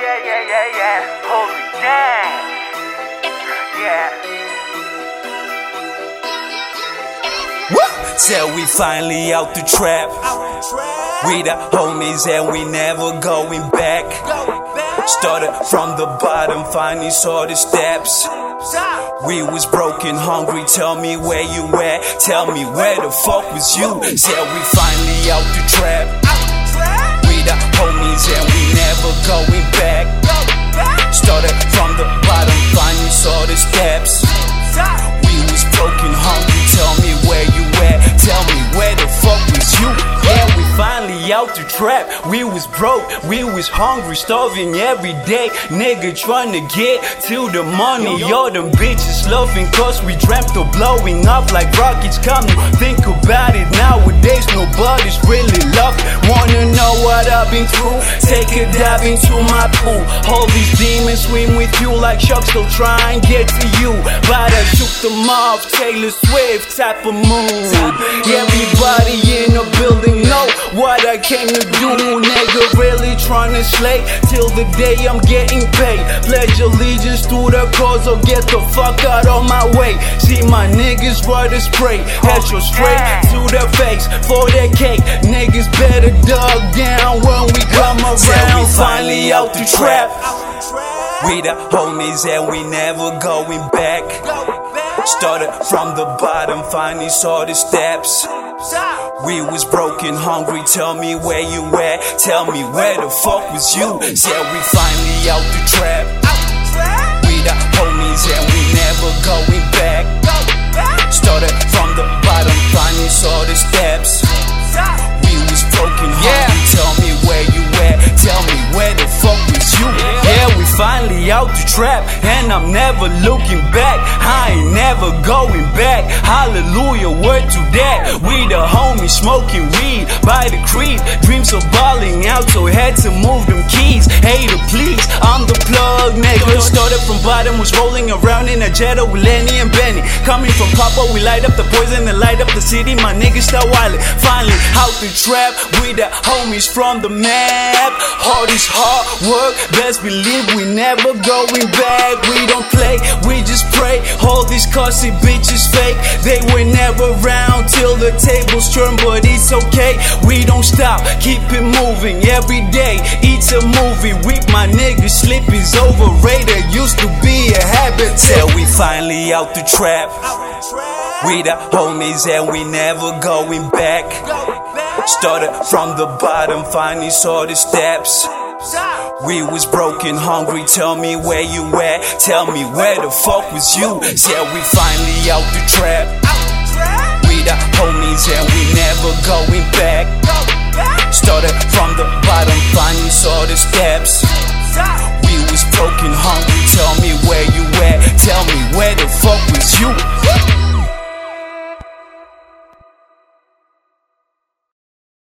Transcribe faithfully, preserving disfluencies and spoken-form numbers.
yeah, yeah, yeah, yeah. Holy damn. Yeah. Woo! Till we finally out the trap. We the homies and we never going back. Started from the bottom, finally saw the steps. We was broken, hungry, tell me where you at. Tell me where the fuck was you. Till we finally out the trap. We the homies and we never going back. Started from the bottom, finally saw the steps. We was broken, hungry, tell me where you at. Tell me where the fuck was you. Yeah, we finally out the trap. We was broke, we was hungry, starving every day. Nigga trying to get to the money. All them bitches loving cause we dreamt of blowing up like rockets. Come to think about it, nowadays nobody's really loved. Wanna know what I've been through? Take a dive into my pool. All these demons swim with you like sharks, they'll try and get to you. But I shook them off, Taylor Swift type of mood. Everybody in the building know what I came to do. Nigga really tryna slay till the day I'm getting paid. Pledge allegiance to the cause or get the fuck out of my way. See my niggas ride a spray, headshot straight to their face for their cake. Niggas better dug down when we come around. Till we finally out the trap. We the homies and we never going back. Started from the bottom, finally saw the steps. We was broken, hungry, tell me where you at. Tell me where the fuck was you. Said we finally out the trap. We the homies and we never going back. Started from the bottom, finally saw the steps. We was broken, hungry, tell me where you at. Tell me where the fuck was you. Yeah, we finally out the trap, and I'm never looking back. I ain't never going back. Hallelujah, word to that. We the homies smoking weed by the creek. Dreams of balling out, so had to move them keys. Hater, please, I'm the plug, nigga. Started from bottom, was rolling around in a Jetta with Lenny and Benny. Coming from Papa, we light up the poison and light up the city. My niggas start wildin'. Finally out the trap, we the homies from the map. All this hard work, best believe we never going back. We don't play, we just pray. All these cussy bitches fake. They were never around till the tables turn, but it's okay. We don't stop, keep it moving every day. It's a movie. With my niggas, sleep is overrated. Used to be a habit till we finally out the trap. We the homies and we never going back. Started from the bottom, finally saw the steps. We was broken, hungry, tell me where you at. Tell me where the fuck was you. Said we finally out the trap. We the homies and we never going back. Started from the bottom, finally saw the steps.